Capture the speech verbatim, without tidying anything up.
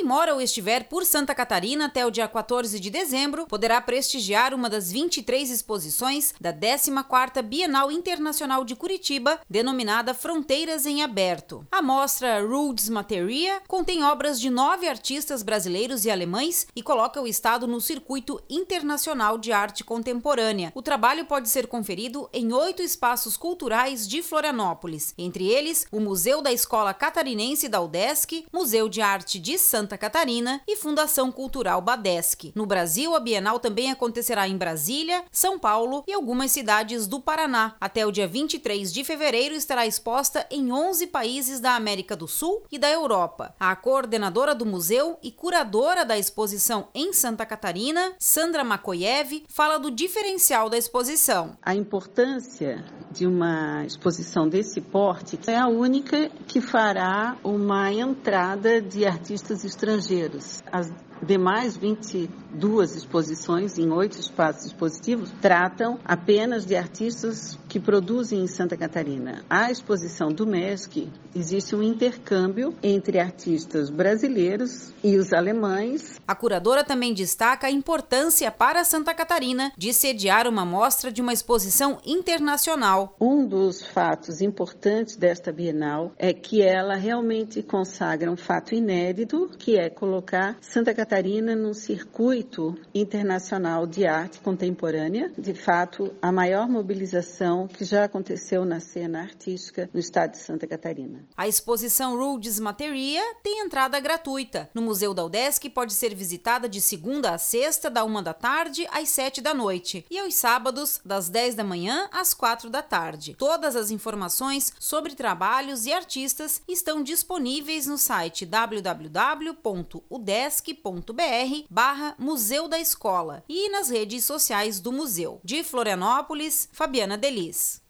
Quem mora ou estiver por Santa Catarina até o dia quatorze de dezembro poderá prestigiar uma das vinte e três exposições da décima quarta Bienal Internacional de Curitiba, denominada Fronteiras em Aberto. A mostra Roots Materia contém obras de nove artistas brasileiros e alemães e coloca o estado no circuito internacional de arte contemporânea. O trabalho pode ser conferido em oito espaços culturais de Florianópolis, entre eles o Museu da Escola Catarinense da UDESC, Museu de Arte de Santa Catarina e Fundação Cultural Badesc. No Brasil, a Bienal também acontecerá em Brasília, São Paulo e algumas cidades do Paraná. Até o dia vinte e três de fevereiro estará exposta em onze países da América do Sul e da Europa. A coordenadora do museu e curadora da exposição em Santa Catarina, Sandra Makoyev, fala do diferencial da exposição. A importância de uma exposição desse porte é a única que fará uma entrada de artistas estrangeiros. As demais vinte e duas exposições em oito espaços expositivos tratam apenas de artistas que produzem em Santa Catarina. A exposição do M E S C existe um intercâmbio entre artistas brasileiros e os alemães. A curadora também destaca a importância para Santa Catarina de sediar uma mostra de uma exposição internacional. Um dos fatos importantes desta Bienal é que ela realmente consagra um fato inédito, que é colocar Santa Catarina num circuito internacional de arte contemporânea. De fato, a maior mobilização que já aconteceu na cena artística no estado de Santa Catarina. A exposição Roots Materia tem entrada gratuita. No Museu da UDESC pode ser visitada de segunda a sexta, da uma da tarde às sete da noite, e aos sábados, das dez da manhã às quatro da tarde. Todas as informações sobre trabalhos e artistas estão disponíveis no site w w w ponto udesc ponto b r barra Museu da Escola e nas redes sociais do museu. De Florianópolis, Fabiana Delis.